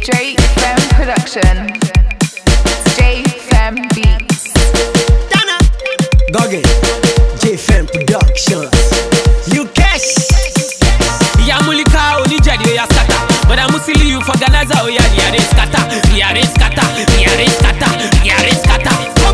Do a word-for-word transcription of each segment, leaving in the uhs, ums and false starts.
J Fem Production. J Fem Beats. Dana Goggin, J Fem Productions. You cash. Ya mulika oni jadi ya scatter. But I'm musili you for Ganaza. Oh ya ya re scatter. Ya re scatter. Ya re scatter. Ya re scatter.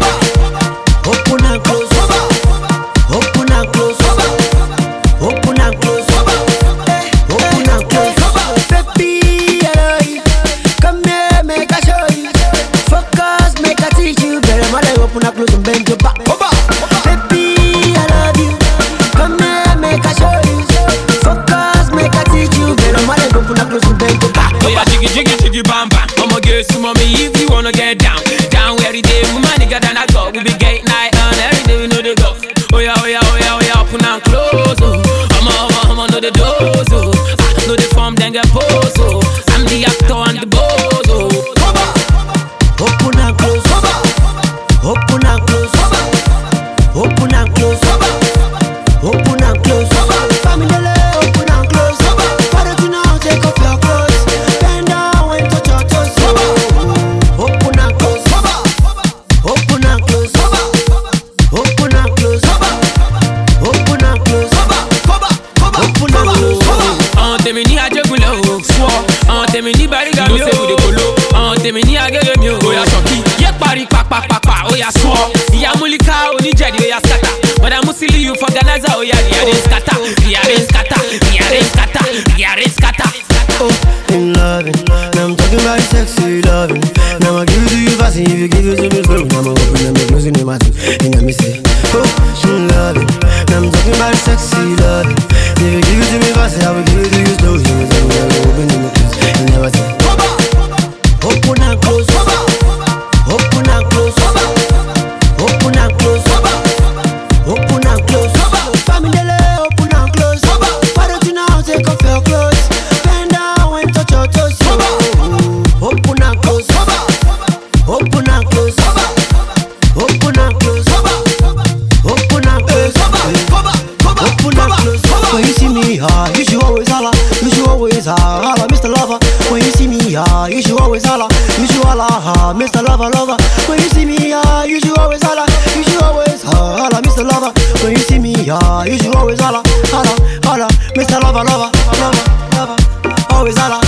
Open and close. Open and close. Open and close. Open and close. Baby, hello. Come here, make I show you. Focus, make I teach you. Better mother, open and close and bend your back. Baby, I love you. Come here, make I show you. Focus, make I teach you. Better mother, open and close and bend your back. Oh yeah, jiggy jiggy jiggy bam bam. I'ma get some mommy if you wanna get down. Down every day, woman nigga than I go. We be gate night on every day we know the go. Oh yeah, oh yeah, oh yeah, oh yeah, open and close. Oh, I'ma, I'ma, I'ma know the doors. Oh, I know the form then get pose. Oh, I'm the actor and the boss. Oh, open and close. Open and close. Open and close. Open and close. Family, open and close. Why don't you now take off your clothes? Bend down and touch your toes. Open and close. Open and close. Open and close. Open and close. Open and close. on tèmi ní ajégúnlẹ̀ o, swọ́. On tèmi ní bàrígà mi o, ló ṣe wùdí kolo. On tèmi ní agége mi o, ó yá sọ̀kí. Yé parí pàpàpàpà, ó yá swọ́. Ìyá múlíkà oníjẹ̀dí, ó yá scatter. Bọ̀dà Musili you for Ganaza, ó yá ìyá rẹ̀ scatter. Ìyá rẹ̀ scatter, ìyá rẹ̀ scatter, ìyá rẹ̀ scatter. Oh, in loving. Now I'm talking about sexy loving. Now I give it to you fast, and if you give it to me slow, now I'm open and closing in my tooth. And me say, oh, in loving. Now I'm talking about sexy loving. If you give it to me fast, I will give it to you slow. You know, I'm open in my tooth. And never say, open and close. Open and close. Open and close. Open and close. Family, open and close. Why don't you now take off your clothes? Bend down and touch your toes. Open and close. Open and close. Open and close. Open and close. Open and close. When you see me, ah, you should always holla. You should always ah, holla, Mister Lover. When you see me, ah, you should always holla. You should holla, ah, Mister Lover, lover. When you see me, ah, you should always holla. You should always ah, holla, Mister Lover. When you see me, ah, you should always holla, holla, holla, Mister Lover, lover, lover, lover. Always holla.